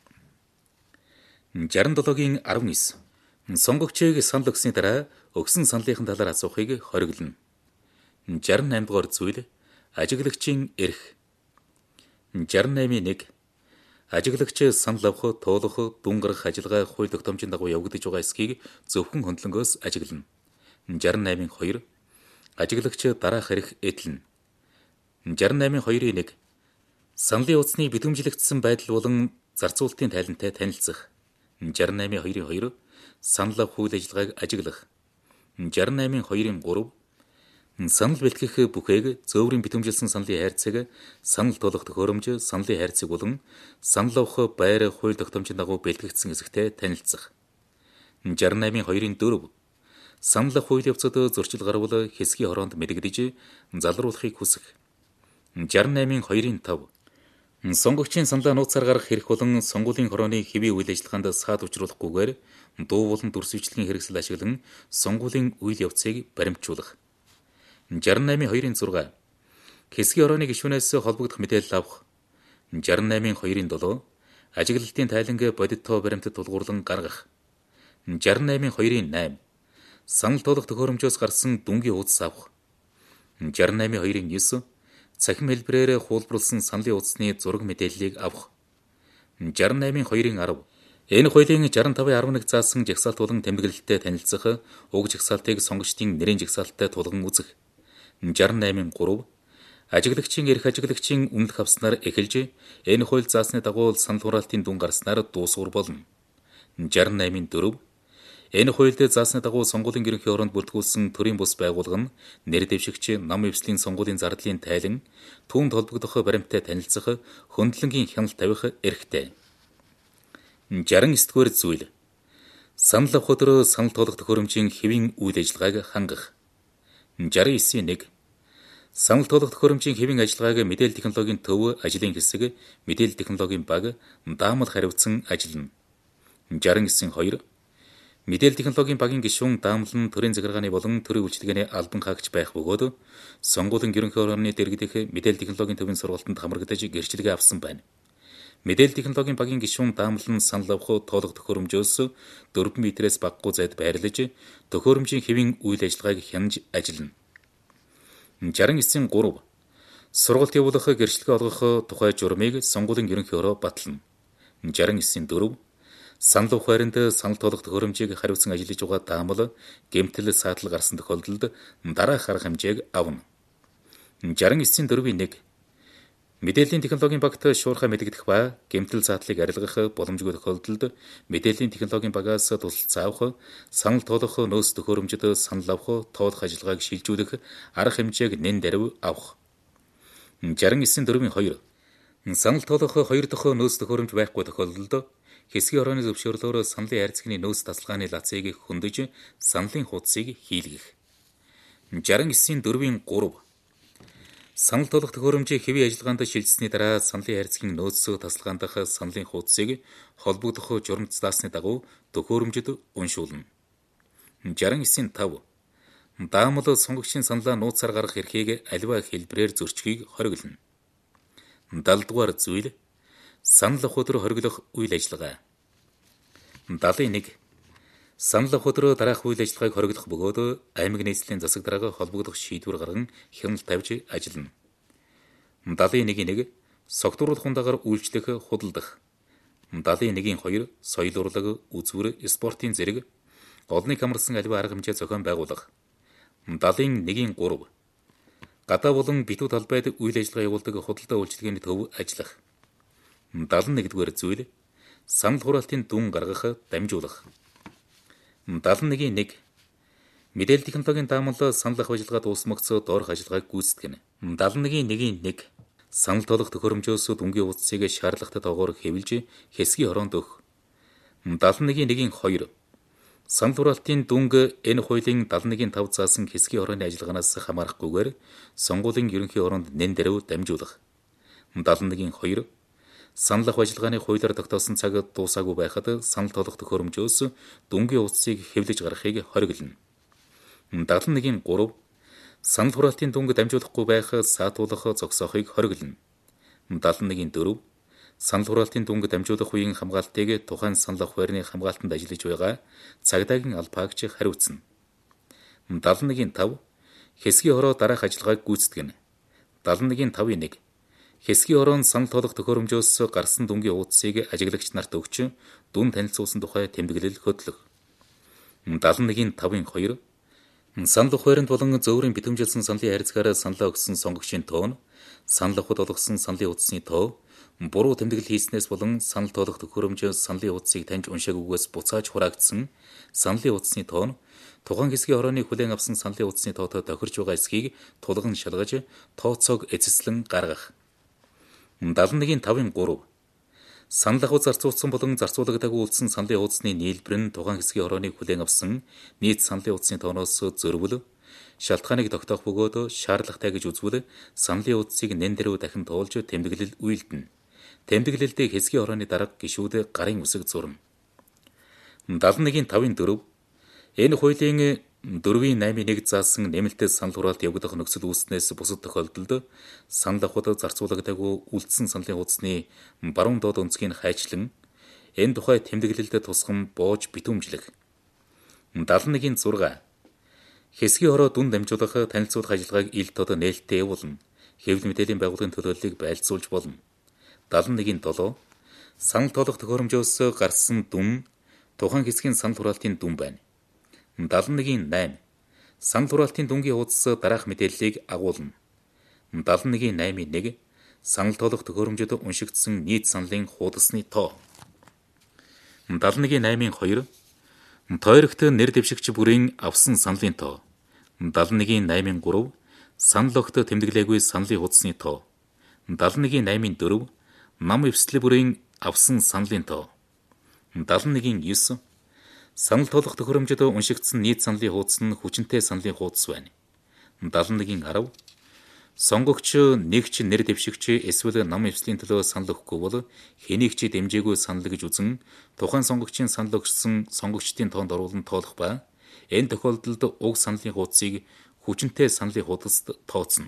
шестьдесят seven-ийн nineteen. Сонгогчийг санал өгсөний дараа өгсөн саналын талаар асуухыг хориглоно. sixty-eight дугаар зүйл ажиглагчийн эрх. sixty-eight-ийн one. Ажиглагч санал авах, туулах, дүн гаргах ажиллагаа хууль тогтоомжийн дагуу явагдаж байгаа эсхийг зөвхөн хөндлөнгөөс ажиглана. sixty-eight-ийн two. Ажиглагч дараах эрх эдлэнэ. sixty-eight-ийн two-ийн one. Саналын утасны битүүмжлэгдсэн байдал болон зарцуулалтын тайлантай танилцах. sixty-eight-ийн two-ийн two. Санал авах үйл ажиллагааг ажиглах. sixty-eight-ийн two-ийн three. Санал бэлтгэх бүхээг зөөврийн битүүмжилсэн саналын хайрцаг, санал тулах төхөөрөмж, саналын хайрцаг болон санал авах байр хууль тогтоомжийн дагуу бэлтгэгдсэн хэсэгтэй танилцах. sixty-eight-ийн two-ийн four. Санал авах үйл явцад зөрчил гарвал хэсгийн хороонд мэдэгдэж залруулахыг хүсэх. sixty-eight-ийн two-ийн five. Сонгогчийн саналаа нууцаар гаргах хэрэг болон сонгуулийн хорооны хэвийн үйл ажиллагаанд саад учруулахгүйгээр дуу болон дүрсвчлэгийн хэрэгсэл ашиглан сонгуулийн үйл явцыг баримтжуулах. sixty-eight-ийн two-ийн six. Хэсгийн хорооны гишүүнээс холбогдох мэдээлэл авах. sixty-eight-ийн two-ийн seven. Ажиглалтын тайланг бодит тоо баримтад тулгуурлан гаргах. sixty-eight-ийн two-ийн eight. Санал тулах төхөөрөмжөөс гарсан дүнгийн хуудас авах. sixty-eight-ийн two-ийн nine. Цахим хэлбэрээр хуулбарлсан саналын утасны зураг мэдээллийг авах. sixty-eight-ийн two-ийн ten. Энэ хуулийн sixty-five-ийн eleven заасан жагсаалт болон тэмдэглэлтэй танилцах, уг жагсаалтыг сонгогчдын нэрийн жагсаалттай тулган үзэх. sixty-eight-ийн three. Ажиглагчийн эрх ажиглагчийн үнэлэх авснаар эхэлж, энэ хууль заасны дагуу санал хураалтын дүн гарснаар дуусгар болно. sixty-eight-ийн four. Энэ хуульд заасны дагуу сонгуулийн ерөнхий хороонд бүртгүүлсэн төрийн бус байгууллага нь нэр дэвшигч, нам эвслийн сонгуулийн зардлын тайлан, түүнд холбогдох баримттай танилцах, хөндлөнгийн хяналт тавих эрхтэй. sixty-nine дугаар зүйл. Санал авах өдөр санал тулах төхөөрөмжийн хэвийн үйл ажиллагааг хангах. sixty-nine-ийн one. Санал тулах төхөөрөмжийн хэвийн ажиллагааг мэдээлэл технологийн төв, ажлын хэсэг, мэдээлэл технологийн баг, даамал хариуцсан ажиллана. sixty-nine-ийн two. Мэдээлэл технологийн багийн гишүүн даамлан төрийн захиргааны болон төрийн үйлчилгээний албан хаагч байх бөгөөд сонгуулийн ерөнхий хорооны дэргэдэх мэдээлэл технологийн төвийн сургалтанд хамрагдаж гэрчлэгээ авсан байна. Мэдээлэл технологийн багийн гишүүн даамлан санал авах тоолох төхөөрөмжөөс four метрээс багагүй зайд байрлаж төхөөрөмжийн хэвийн үйл ажиллагааг хянаж ажиллана. sixty-nine-ийн three. Сургалт явуулах, гэрчлэгээ олгох тухай журмыг сонгуулийн ерөнхий өрөө батлана. шестьдесят девять дөрөв Санал ухаанд санал тоолох төхөөрөмжийг хариуцсан ажиллаж байгаа даамал гэмтэл саатал гарсан тохиолдолд дараах арга хэмжээг авна. шестьдесят девять дөрвийн нэг Мэдээллийн технологийн багт шуурхай мэдэгдэх ба гэмтэл саатлыг арилгах боломжгүй тохиолдолд мэдээллийн технологийн багаас тусалцаа авах, санал тоолох нөөц төхөөрөмжөд санал авах, тоолох ажиллагааг шилжүүлэх арга хэмжээг нэн даруй авах. шестьдесят девять дөрвийн хоёр Санал тоолох хоёр дахь нөөц төхөөрөмж байхгүй тохиолдолд хэсгийн орооны зөвшөөрлөөр саналын хайрцагны нөөц тасалгааны лацыг хөндөж саналын хуудсыг хийлгэх. шестьдесят девять дөрвийн гурав Санал тоолох төхөөрөмжийн хэвийн ажиллагаанд шилжсэний дараа саналын хайрцагын нөөц тасалгаандах саналын хуудсыг холбогдох журамт даасны дагуу төхөөрөмжөд уншуулна. шестьдесят девять Даамал сонгогчийн саналаа нууцаар гаргах эрхийг аливаа хэлбэрээр зөрчихийг хориглоно. даатал дугаар зүйл санал авах өдөр хориглох үйл ажиллагаа. даатал нэг Санал авах өдөр дараах үйл ажиллагааг хориглох бөгөөд аймаг нийслэлийн засаг дараагаа холбогдох шийдвэр гарган хяналт тавьж ажиллана. даатал нэгийн нэг Согтууруулах хундагаар үйлчлэх, худалдах. даатал нэгийн хоёр Соёл урлаг, үзвэр, спортын зэрэг олныг хамарсан аливаа арга хэмжээ зохион байгуулах. даатал нэгийн гурав Гадаа болон битүү талбайд үйл ажиллагаа явуулдаг худалдаа үйлчилгээний төв ажиллах. даатал нэгдүгээр зүйл санал хураалтын дүн гаргах, дамжуулах. даатал нэгийн нэг Мэдээлэл технологийн даамал санал авах ажиллагаа дуусмагц доорх ажиллагааг гүйцэтгэнэ. даатал нэгийн нэгийн нэг Санал тоолох төхөөрөмжөөс дүнгийн утсыг шаардлагатай тоогоор хэвлэж хэсгийн ороонд өгөх. даатал нэгийн нэгийн хоёр Санал хураалтын дүнг энэ хуулийн даатал нэгийн тав заасан хэсгийн орооны ажиллагаанаас хамаарахгүйгээр сонгуулийн ерөнхий ороонд нэн даруй дамжуулах. даатал нэгийн хоёр Санал авах ажиллагааны хуулиар тогтоосон цаг дуусаагүй байхад санал тоолох төхөөрөмжөөс дүнгийн утсыг хэвлэж гаргахыг хориглоно. даатал нэгийн гурав Санал хураалтын дүнг дамжуулахгүй байх саатуулах зогсоохыг хориглоно. даатал нэгийн дөрөв Санал хураалтын дүнг дамжуулах үеийн хамгаалтыг тухайн санал авах байрны хамгаалтанд ажиллаж байгаа цагдаагийн албаагч хариуцна. даатал нэгийн тав Хэсгийн ороо дараах ажиллагааг гүйцэтгэнэ. даатал нэгийн тавын нэг Хэсгийн ороонд санал тоолох төхөөрөмжөөс гарсан дүнгийн уудсыг ажиглагч нарт өгч дүн танилцуулсан тухай тэмдэглэл хөтлөх. даатал нэгийн тавын хоёр Санал авах байранд болон зөөврийн битэмжилсэн саналын хайрцагаараа саналаа өгсөн сонгогчийн тоо нь санал авахд олгосон саналын утасны тоо, буруу тэмдэглэл хийснээс болон санал тоолох төхөөрөмжөөс саналын утсыг таньж уншаагүйгээс буцааж хураагдсан саналын утасны тоо нь тухайн хэсгийн орооны хүлээн авсан саналын утасны тоотой тохирч байгаа эсхийг тулган шалгаж тооцоог эцэслэн гаргах. даатал нэгийн тавын гурав Санал авах зарцуулсан болон зарцуулагдаагүй үлдсэн саналын утасны нийлбэр нь тухайн хэсгийн орооны хүлээн авсан нийт саналын утасны тооноос зөрвөл шалтгааныг тогтоох бөгөөд шаардлагатай гэж үзвэл саналын утсыг нэн даруй дахин тоолж тэмдэглэл үйлдэнэ. Тэмдэглэлд хэсгийн орооны дарга гишүүд гарын үсэг зурна. даатал нэгийн тавын дөрөв Энэ хуулийн дөрвийн наймын нэг заасан нэмэлт санал хураалт явагдах нөхцөл үүснээс бусад тохиолдолд санал авахд зарцуулагдаагүй үлдсэн саналын хуудасны баруун доод өнцгийг хайчлан энэ тухай тэмдэглэлд тусгам боож битүүмжлэх. даатал нэгийн зураг Хэсгийн ороо дүн дамжуулах, танилцуулах ажиллагааг ил тод нээлттэй явуулна. Хэвлэл мэдээллийн байгууллагын төлөөллийг байлцуулж болно. даатал нэгийн долоо Санал тоолох төхөөрөмжөөс гарсан дүн тухайн хэсгийн санал хураалтын дүн байна. даатал нэгийн найман Санал хураалтын дүнгийн хуудас дараах мэдээллийг агуулна. даатал нэгийн наймын нэг Санал тоолох төхөөрөмжөд уншигдсан нийт саналын хуудасны тоо. даатал нэгийн наймын хоёр Тойрогт нэр дэвшигч бүрийн авсан саналын тоо. даатал нэгийн наймын гурав Санал огт тэмдэглээгүй саналын хуудасны тоо. даатал нэгийн наймын дөрөв Нам эвслэл бүрийн авсан саналын тоо. даатал нэгийн девять Санал тоолох төхөөрөмжөд уншигдсан нийт саналын хуудас нь хүчинтэй саналын хуудас байна. даатал нэгийн десять Сонгогч нэгч нэр дэвшигч эсвэл нам эвслийн төлөө санал өгөхгүй бол хэнийг ч дэмжээгүй санал гэж үзэн тухайн сонгогчийн санал өгсөн сонгогчдын тоонд оруулан тоолох ба энэ тохиолдолд уг саналын хуудсыг хүчинтэй саналын хуудасд тооцно.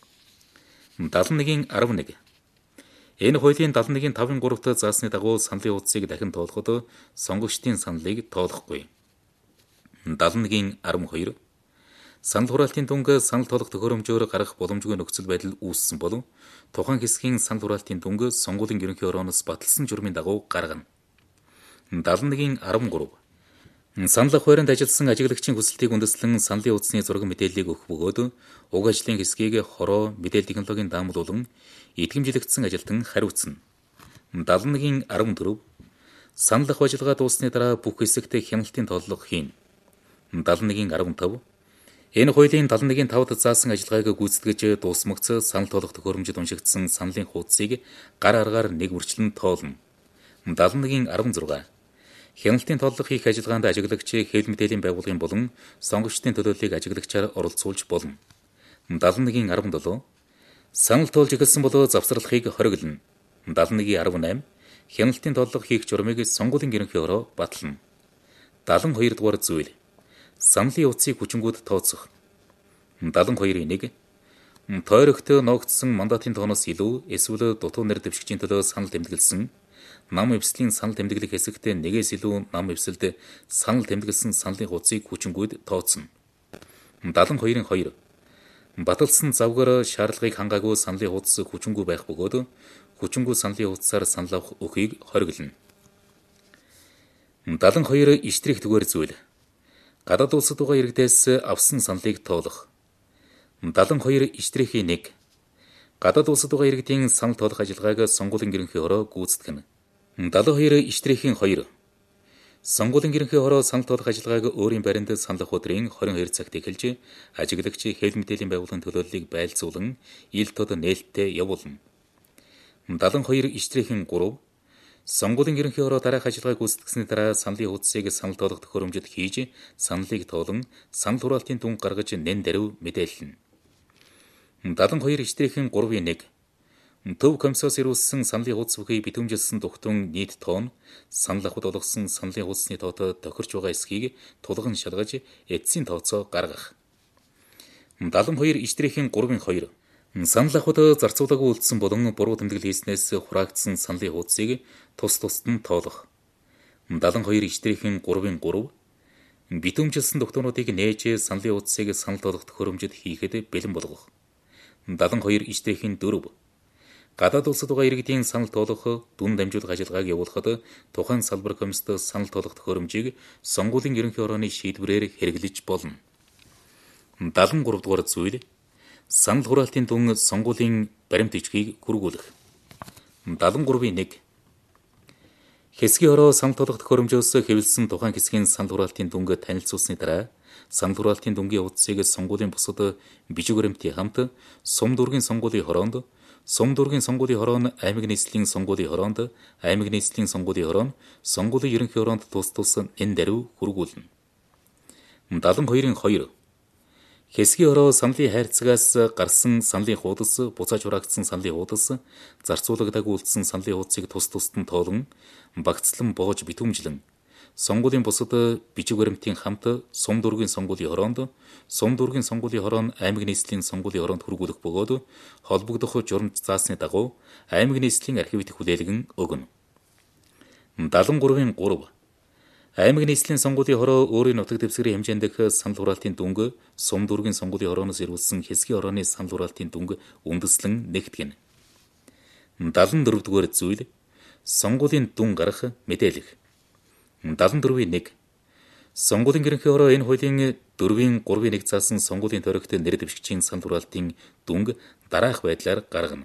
даатал нэгийн eleven Энэ хуулийн даатал нэгийн тавын гуравт заасны дагуу саналын хуудсыг дахин тоолоход сонгогчдын саналыг тоолохгүй. даатал нэгийн twelve Санал хураалтын дүнг санал тоолох төхөөрөмжөөр гаргах боломжгүй нөхцөл байдал үүссэн болов тухайн хэсгийн санал хураалтын дүнг сонгуулийн ерөнхий орооноос баталсан журмын дагуу гаргана. дадлан нэгын арван гурав. Санал ах байранд ажилласан ажиглагчийн хүсэлтийг үндэслэн саналын утасны зураг мэдээллийг өгөх бөгөөд уг ажлын хэсгийг хороо мэдээлэл технологийн даамал болон идэвхжүүлэгдсэн ажилтан хариуцна. дадлан нэгын арван дөрөв. Санал ах ажиллагаа дууссаны дараа бүх хэсэгт хяналтын тооллого хийн. дадлан нэгын арван тав. Энэ хуулийн дадлан нэгын тавд заасан ажиллагааг гүйцэтгэж дуусмагц санал тоолох төхөөрөмжөд уншигдсан саналын хуудсыг гар аргаар нэг үрчлэн тоолно. дадлан нэгын арван зургаан. Хяналтын тооллого хийх ажиллагаанд ажиглагч хэвлэл мэдээллийн байгууллагын болон сонгогчдын төлөөллийг ажиглагчаар оролцуулж болно. дадлан нэгын арван долоо. Санал тоолж эхэлсэн болоо завсралхыг хориглоно. дадлан нэгын арван найм. Хяналтын тооллого хийх журмыг сонгуулийн ерөнхий ороо батлана. дадлан хоёр дугаар зүйл. Саналын утсыг хүчингүүд тооцох. дадлан хоёрын нэг. Тойрогт ногдсон мандатын тооноос илүү эсвэл дутуу нэр дэвшигчийн төлөө санал тэмдэглэсэн нам эвслийн санал тэмдэглэх хэсэгт нэгээс илүү нам эвсэлд санал тэмдэглэсэн саналын хуудсыг хүчингүүд тооцно. дадлан хоёрын хоёр. Баталсан завгаар шаардлагыг хангаагүй саналын хуудас хүчингүү байх бөгөөд хүчингүү саналын хуудасаар санал авах өхийг хориглоно. дадлан хоёр иштрих түгээр зүйл. Гадаад улсад байгаа иргэдээс авсан саналыг тоолох. дадлан хоёр иштрихийн нэг. Гадаад улсад байгаа иргэдийн санал тоолох ажиллагааг сонгуулийн ерөнхий ороо гүйцэтгэнэ. дадлан хоёр иштрихийн хоёр. Сонгуулийн ерөнхий ороо санал тоолох ажиллагааг өөрийн байранд санал авах өдрийн хорин хоёр цагт эхэлж, ажиглагч хэвлэл мэдээллийн байгууллагын төлөөллийг байлзуулан ил тод нээлттэй явуулна. дадлан хоёр иштрихийн гурав. Сонгуулийн ерөнхий ороо дараах ажиллагааг гүйцэтгэсний дараа саналын хуудсыг санал тоолох төхөөрөмжөд хийж, саналыг тоолон санал хураалтын дүнг гаргаж нэн даруй мэдээлнэ. дадлан хоёр иштрихийн гурвын нэг. Төв комиссоос ирүүлсэн саналын хуудас бүхий битүүмжилсэн дугтун нийт тоон санал авахд олгосон саналын хуудасны тоотой тохирч байгаа эсхийг тулган шалгаж эцсийн тооцоо гаргах. дадлан хоёр иштрихийн гурвын хоёр. Санал авахд зарцуулаагүй үлдсэн болон буруу тэмдэглэл хийснээс хураагдсан саналын хуудсыг тус тусад нь тоолох. дадлан хоёр иштрихийн гурвын гурав. Битүүмжилсэн дугтуунуудыг нээж саналын хуудсыг санал тоолох төхөөрөмжөд хийхэд бэлэн болгох. дадлан хоёр иштрихийн дөрөв. Гадаад улсад байгаа иргэдийн санал тоолох, дүн дамжуулах ажиллагааг явуулахад тухайн салбар комиссод санал тоолох төхөөрөмжийг сонгуулийн ерөнхий орооны шийдвэрээр хэрэглэж болно. дадлан гурав дугаар зүйл. Санал хураалтын дүн сонгуулийн баримт бичгийг хүргүүлэх. дадлан гурвын нэг. Хэсгийн ороо санал тоолох төхөөрөмжөөс хэвлэлсэн тухайн хэсгийн санал хураалтын дүнг танилцуулсны дараа санал хураалтын дүнгийн утсыг сонгуулийн бусад бичиг баримтын хамт сум дүүргийн сонгуулийн хороонд, сум дүүргийн сонгуулийн хороо нь аймаг нийслэлийн сонгуулийн хороонд, аймаг нийслэлийн сонгуулийн хороо нь сонгуулийн ерөнхий ороонд тус тус нэн даруй хүргүүлнэ. дадлан хоёрын хоёр. Хэсгийн ороо саналын хайрцагаас гарсан саналын хуудас, буцааж хураагдсан саналын хуудас, зарцуулагдаагүй үлдсэн саналын хуудсыг тус тусад нь тоолон, багцлан боож битүүмжлэн, сонгуулийн бусад бичиг баримтын хамт сум дүүргийн сонгуулийн хороонд, сум дүүргийн сонгуулийн хороо нь аймаг нийслэлийн сонгуулийн хороонд хүргүүлэх бөгөөд холбогдох журамд заасны дагуу аймаг нийслэлийн архивт хүлээлгэн өгнө. дадлан гурвын гурав. Аймаг нийслэлийн сонгуулийн хороо өөрийн нутаг дэвсгэрийн хэмжээндх санал хураалтын дүнг сум дүүргийн сонгуулийн хорооноос ирүүлсэн хэсгийн орооны санал хураалтын дүнг үндэслэн нэгтгэнэ. дадлан дөрөв дугаар зүйл. Сонгуулийн дүн гарах, мэдээлэх. дадлан дөрвийн нэг. Сонгуулийн ерөнхий ороо энэ хуулийн дөрвийн гурвын нэг заасан сонгуулийн тойрогт нэр дэвшигчийн санал хураалтын дүнг дараах байдлаар гаргана.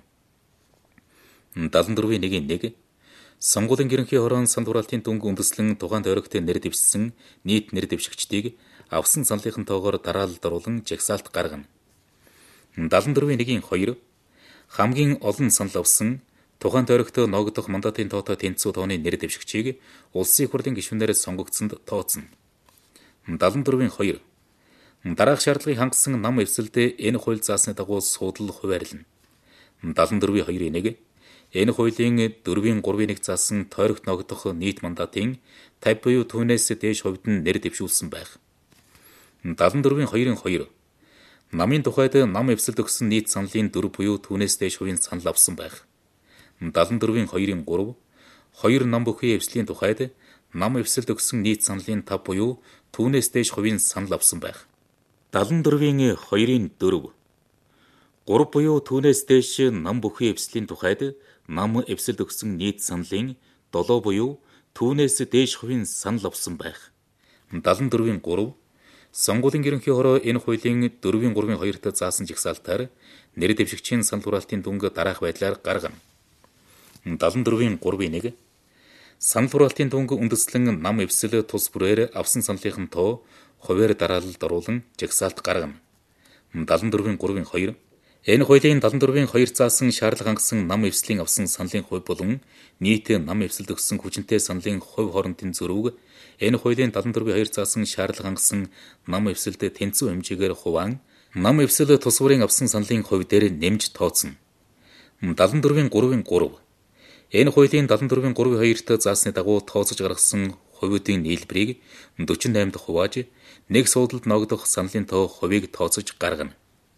дадлан дөрвийн нэгin нэг. Сонгуулийн ерөнхий орон санал хураалтын дүнг үндэслэн тухайн тойрогт нэр дэвшсэн нийт нэр дэвшигчдийг авсан саналын тоогоор дараалалд оруулан жагсаалт гаргана. дадлан дөрвийн нэгin хоёр. Хамгийн олон санал авсан тухайн тойрогт ногдох мандатын тоотой тэнцүү тооны нэр дэвшигчийг улсын хурлын гишүүнээр сонгогдсонд тооцно. дадлан дөрвийн хоёр. Дараах шаардлагыг хангасан нам эвсэлд энэ хууль заасны дагуу суудлал хуваарлана. дадлан дөрвийн хоёрын нэг. Энэ хуулийн дөрвийн гурвын нэг заасан тойрогт ногдох нийт мандатын тавь буюу түүнээс дээш хувьд нь нэр дэвшүүлсэн байх. дадлан дөрвийн хоёрын хоёр. Намын тухайд нам эвсэлд өгсөн нийт саналын дөрв буюу түүнээс дээш хувийн санал авсан байх. дадлан дөрвийн хоёрын гурав. Хоёр нам бүхий эвслийн тухайд нам эвсэлд өгсөн нийт саналын тав буюу түүнээс дээш хувийн санал авсан байх. далан дөрвийн хоёрын дөрөв. гурав буюу түүнээс дээш нам бүхий эвслийн тухайд нам эвсэлд өгсөн нийт саналын долоо буюу түүнээс дээш хувийн санал авсан байх. далан дөрвийн гурав. Сонгуулийн ерөнхий хороо энэ хуулийн дөрвийн гурвын хоёрт заасан жагсаалтаар нэр дэвшигчийн санал хураалтын дүнг дараах байдлаар гаргана. далан дөрвийн гурвын нэг. Санал хураалтын дүнг үндэслэн нам эвсэл тус бүрээр авсан саналын тоо хувиар дараалалд оруулан жагсаалт гаргана. далан дөрвийн гурвын хоёр. Энэ хуулийн далан дөрвийн хоёр заасан шаардлага хангасан нам эвслийн авсан саналын хувь болон нийт нам эвсэлд өгсөн хүчинтэй саналын хувь хоорондын зөрүүг энэ хуулийн далан дөрвийн хоёр заасан шаардлага хангасан нам эвсэлд тэнцүү хэмжээгээр хуваан нам эвсэл тус бүрийн авсан саналын хувь дээр нэмж тооцно. далан дөрвийн гурвын гурав. Энэ хуулийн далан дөрвийн гурвын хоёрт заасны дагуу тооцож гаргасан хувийн нийлбэрийг дөрвөн и восьмд хувааж нэг суудалд ногдох саналын тоо хувийг тооцож гаргана.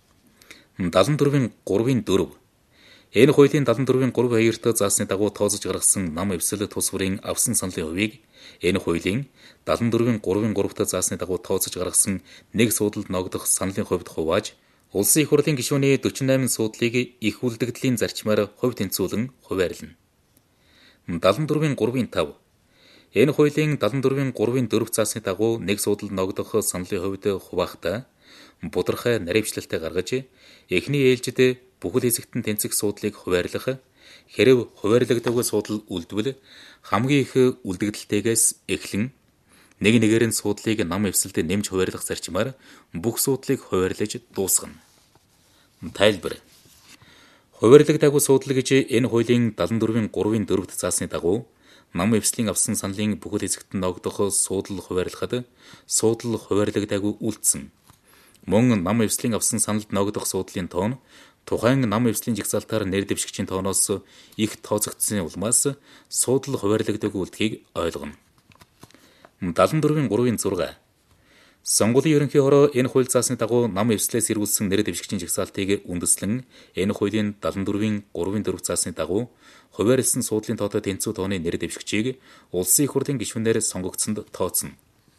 далан дөрвийн гурвын дөрөв. Энэ хуулийн далан дөрвийн гурвын хоёрт заасны дагуу тооцож гаргасан нам эвсэл тус бүрийн авсан саналын хувийг энэ хуулийн далан дөрвийн гурвын гуравт заасны дагуу тооцож гаргасан нэг суудалд ногдох саналын хувьд хувааж улсын их хурлын гишүүний дөрвөн и восемь суудлыг их үлдэгдлийн зарчмаар хувь тэнцвүүлэн хуваарлана. далан дөрвийн гурвын тав. Энэ хуулийн далан дөрвийн гурвын дөрөв заасны дагуу нэг суудалд ногдох саналын хувьд хуваахдаа бодорхой наривчлалтай гаргаж эхний ээлжид бүхэл хэсэгтэн тэнцэх суудлыг хуваарлах, хэрэв хуваарлагдаагүй суудал үлдвэл хамгийн их үлдэгдэлтэйгээс эхлэн нэг нэгээр нь суудлыг нам эвсэлд нэмж хуваарлах зарчмаар бүх суудлыг хуваарлаж дуусгана. Тайлбар. Хуваарлагдаагүй суудал гэж энэ хуулийн далан дөрвийн гурвын дөрөвт заасны дагуу нам эвслийн авсан саналын бүхэл хэсэгтэн ногдох суудал хуваарлахад суудал хуваарлагдаагүй үлдсэн. Мөн нам эвслийн авсан саналд ногдох суудлын тоон тухайн нам эвслийн жагсаалтаар нэр дэвшигчийн тооноос их тооцогдсон улмаас суудал хуваарлагдаагүй үлдхийг ойлгоно. далан дөрвийн гурвын зураг. Сонгуулийн ерөнхий хороо энэ хууль заасны дагуу нам эвслээс эргүүлсэн нэр дэвшигчийн жагсаалтыг үндэслэн энэ хуулийн далан дөрвийн гурвын дөрөв заасны дагуу хуваарилсан суудлын тоотой тэнцүү тооны нэр дэвшигчийг улсын их хурлын гишүүнээр сонгогдсонд тооцно.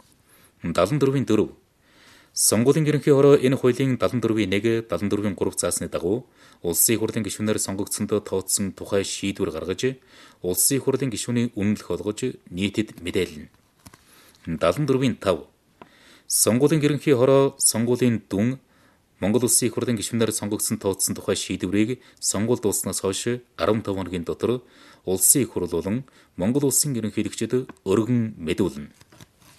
далан дөрвийн дөрөв. Сонгуулийн ерөнхий хороо энэ хуулийн далан дөрвийн нэг, далан дөрвийн гурав заасны дагуу улсын их хурлын гишүүнээр сонгогдсонд тооцсон тухай шийдвэр гаргаж улсын их хурлын гишүүний үнэлэх олгож нийтэд мэдээлнэ. далан дөрвийн тав. Сонгуулийн ерөнхий хороо сонгуулийн дүн Монгол Улсын их хурлын гишүүнээр сонгогдсон тооцсон тухай шийдвэрийг сонгуул дууснаас хойш арван таван хоногийн дотор улсын их хурл болон Монгол Улсын ерөнхийлөгчид өргөн мэдүүлнэ.